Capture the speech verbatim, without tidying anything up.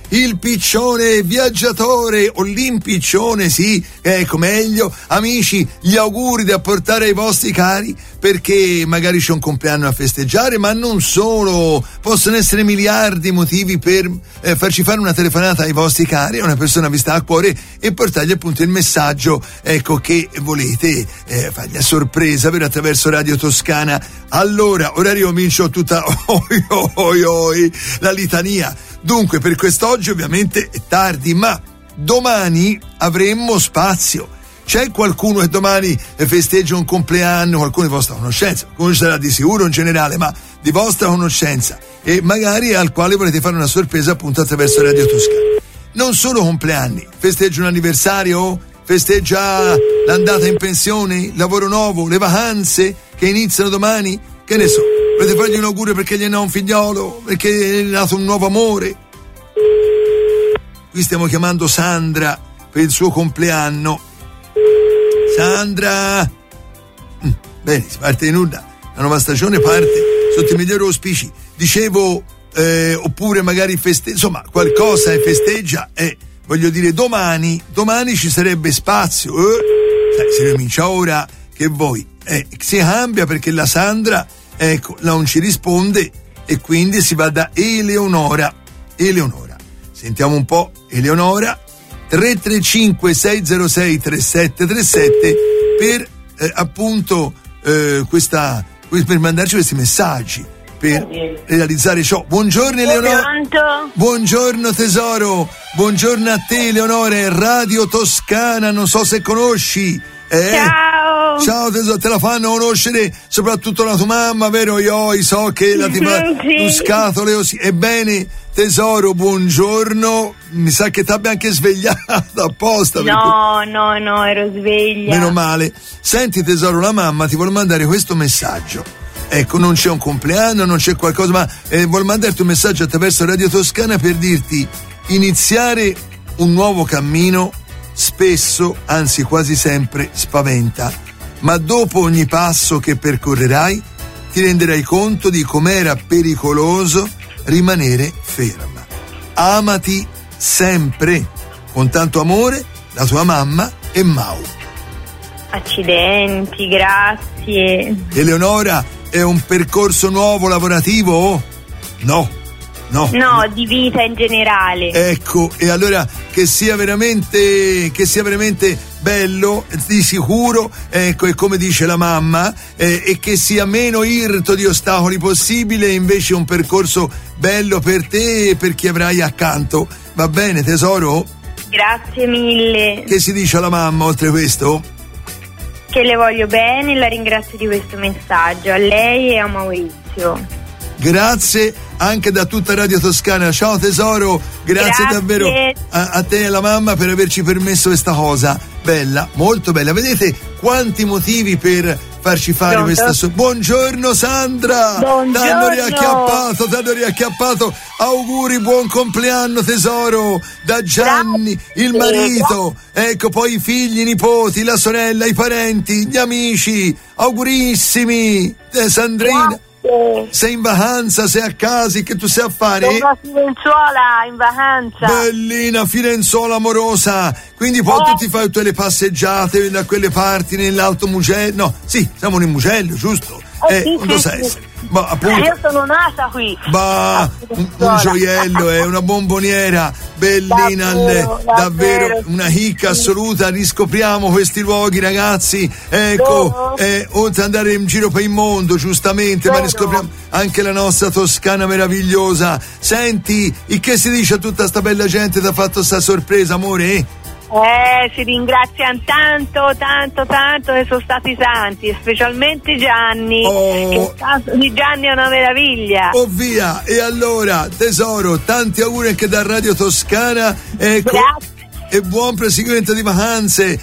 il piccione viaggiatore o l'impiccione, sì, ecco meglio, amici, gli auguri da portare ai vostri cari, perché magari c'è un compleanno a festeggiare, ma non solo, possono essere miliardi motivi per eh, farci fare una telefonata ai vostri cari, a una persona vi sta a cuore, e portargli appunto il messaggio, ecco, che volete eh, fargli a sorpresa per attraverso Radio Toscana. Allora, ora ricomincio tutta oi, oi, oi, la litania. Dunque, per quest'oggi ovviamente è tardi, ma domani avremmo spazio. C'è qualcuno che domani festeggia un compleanno, qualcuno di vostra conoscenza, qualcuno sarà di sicuro in generale, ma di vostra conoscenza, e magari al quale volete fare una sorpresa appunto attraverso Radio Toscana. Non solo compleanni, festeggia un anniversario, festeggia l'andata in pensione, il lavoro nuovo, le vacanze che iniziano domani, che ne so, volete fargli un augurio perché gli è nato un figliolo, perché è nato un nuovo amore. Qui stiamo chiamando Sandra per il suo compleanno. Sandra, mm, bene, si parte in onda, la nuova stagione parte sotto i migliori auspici. Dicevo, eh, oppure magari festeggia, insomma qualcosa e festeggia, e eh, voglio dire domani, domani ci sarebbe spazio, eh? Sai, si ricomincia ora, che voi, eh, si cambia perché la Sandra, ecco, non ci risponde, e quindi si va da Eleonora. Eleonora, sentiamo un po' Eleonora. tre tre cinque sei zero sei tre sette tre sette per eh, appunto eh, questa per mandarci questi messaggi, per realizzare ciò. Buongiorno Eleonora. Pronto? Buongiorno tesoro, buongiorno a te Eleonora, è Radio Toscana, non so se conosci. Eh? Ciao. Ciao tesoro, te la fanno conoscere soprattutto la tua mamma, vero? Io so che la ti fa sì. scatole così. Ebbene tesoro, buongiorno, mi sa che ti abbia anche svegliata apposta. No, perché... no, no, ero sveglia. Meno male. Senti tesoro, la mamma ti vuole mandare questo messaggio. Ecco, non c'è un compleanno, non c'è qualcosa, ma eh, vuole mandarti un messaggio attraverso Radio Toscana per dirti: iniziare un nuovo cammino spesso, anzi quasi sempre, spaventa, ma dopo ogni passo che percorrerai ti renderai conto di com'era pericoloso rimanere ferma. Amati sempre, con tanto amore, la tua mamma e Mau. Accidenti, grazie. Eleonora, è un percorso nuovo lavorativo? No. No. No, di vita in generale. Ecco, e allora che sia veramente che sia veramente bello, di sicuro, ecco, e come dice la mamma, eh, e che sia meno irto di ostacoli possibile, invece un percorso bello per te e per chi avrai accanto. Va bene tesoro? Grazie mille. Che si dice alla mamma oltre questo? Che le voglio bene e la ringrazio di questo messaggio, a lei e a Maurizio. Grazie anche da tutta Radio Toscana. Ciao tesoro, grazie, grazie. davvero a, a te e alla mamma per averci permesso questa cosa bella, molto bella. Vedete quanti motivi per farci fare Pronto? questa so- buongiorno Sandra. Buongiorno. T'hanno riacchiappato, t'hanno riacchiappato. Auguri, buon compleanno tesoro, da Gianni, grazie. Il marito, ecco, poi i figli, i nipoti, la sorella, i parenti, gli amici. Augurissimi, eh, Sandrina. Grazie. Sei in vacanza, sei a casa, che tu sei a fare? Sono a Firenzuola in vacanza. Bellina, Firenzuola amorosa. Quindi poi eh. tu ti fai tutte le passeggiate da quelle parti nell'Alto Mugello. No, sì, siamo in Mugello, giusto? Eh, eh sì, non sì, sa sì. essere. Ma, appunto, io sono nata qui. Ma un, un gioiello, è eh, una bomboniera bellina, davvero, davvero, davvero una chicca assoluta. Riscopriamo questi luoghi, ragazzi. Ecco, eh, oltre ad andare in giro per il mondo, giustamente, vero. Ma riscopriamo anche la nostra Toscana meravigliosa. Senti, il che si dice a tutta sta bella gente ti ha fatto sta sorpresa, amore? Eh, si ringraziano tanto, tanto, tanto che sono stati tanti, specialmente Gianni. Oh. Che il caso di Gianni è una meraviglia. Oh via, e allora, tesoro, tanti auguri anche da Radio Toscana. Ecco. Grazie. E buon proseguimento di vacanze.